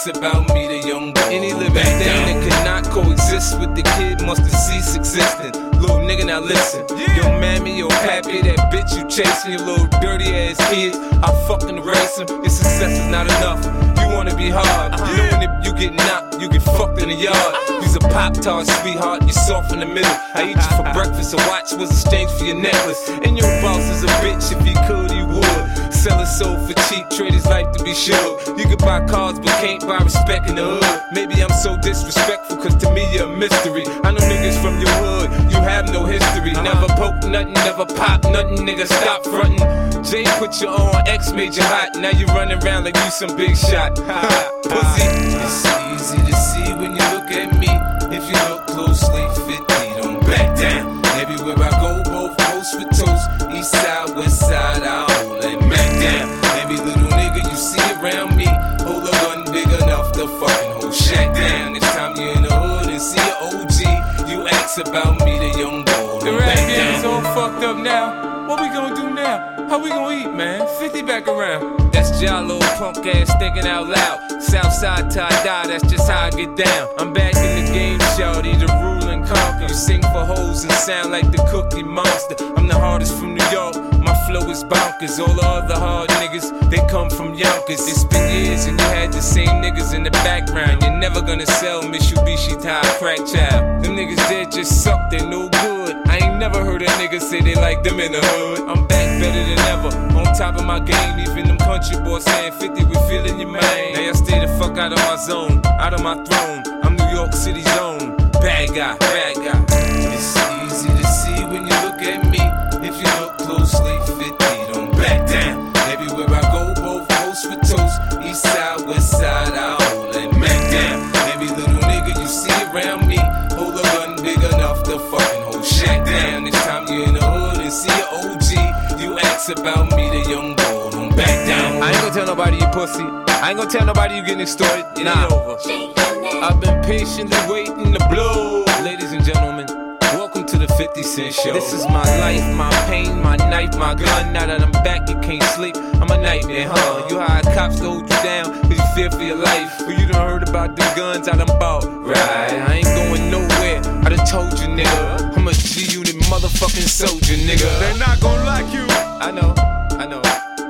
ask about me, the young boy. Any living thing that could not coexist with the kid must have ceased existing. Little nigga, now listen. Yo, mammy, yo, pappy, that bitch you chasing, your little dirty ass kid. I fucking erase him. Your success is not enough. You wanna be hard. Knowing if you get knocked, you get fucked in the yard. You's a Pop-Tart, sweetheart, you soft in the middle. I eat you for breakfast, a watch was exchanged for your necklace. And your boss is a bitch, if he could, he would. Sell his soul for cheap, trade his life to be sure. You could buy cars, but can't buy respect in the hood. Maybe I'm so disrespectful, cause to me you're a mystery. I know niggas from your hood, you have no history. Never poke nothing, never pop nothing, nigga, stop frontin'. Jay put you on, X made you hot. Now you running around like you some big shot. Pussy. It's easy to see when you look at me. If you look closely, 50, don't back down. Everywhere I go, both coast with toast. East side, west side, I hold it back down. Every little nigga you see around me, hold a gun big enough to fucking hold shack down. Next time you in the hood and see an OG, you ask about me, the young boy. The rap game's all fucked up now. What we gonna do now? How we gonna eat, man? 50 back around. That's Jalo, punk ass thinking out loud. Southside till I die, that's just how I get down. I'm back in the game, shawty, the rule and conquer. You sing for hoes and sound like the Cookie Monster. I'm the hardest from New York, my flow is bonkers. All the other hard niggas, they come from Yonkers. It's been years and you had the same niggas in the background. You're never gonna sell Mitsubishi to a crack child. Them niggas there just suck, they no good. I ain't never heard a nigga say they like them in the hood. I'm back better than ever, on top of my game. Even them country boys saying 50, we feeling your man. Now y'all stay the fuck out of my zone, out of my throne. I'm New York City's own bad guy, bad guy. It's easy to see when you look at me. If you look closely, 50, don't back down. Everywhere I go, both coast with toast. East side, west side, I hold it back down. Every little nigga you see around me, hold a gun big enough to fucking hold shack down. Next time you in the hood and see an OG, you ask about me, the young boy, don't back down. I ain't gonna tell nobody you pussy. I ain't gonna tell nobody you getting extorted. It ain't over. I've been patiently waiting to blow. Ladies and gentlemen, welcome to the 50 Cent Show. This is my life, my pain, my knife, my gun. Now that I'm back, you can't sleep. I'm a nightmare, huh? You hired cops to hold you down, cause you fear for your life. But you done heard about the guns I done bought. Right, I ain't going nowhere. I done told you, nigga. I'm a G-Unit motherfucking soldier, nigga. They're not gonna like you. I know, I know.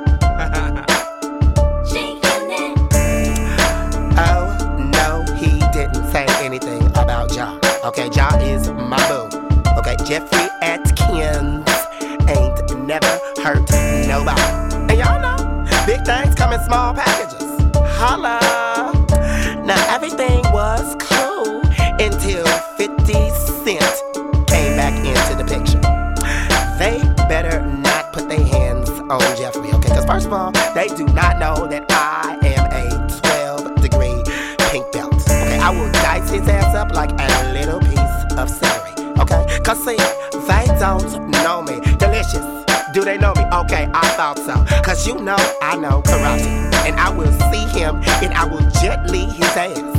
Oh, no, he didn't say anything about Ja. Okay, Ja is my boo. Okay, Jeffrey Atkins ain't never hurt nobody. And y'all know, big things come in small packages. Holla. Now everything was cool until 50 Cent came back into the picture. They better not put their hands on Jeffrey, okay? Because first of all, they do not know that I am a 12-degree pink belt. Okay, I will dice his ass up like a little piece of celery. Okay, cause see, they don't know me. Delicious. Do they know me? Okay, I thought so. Cause you know I know karate. And I will see him and I will jet lead his ass.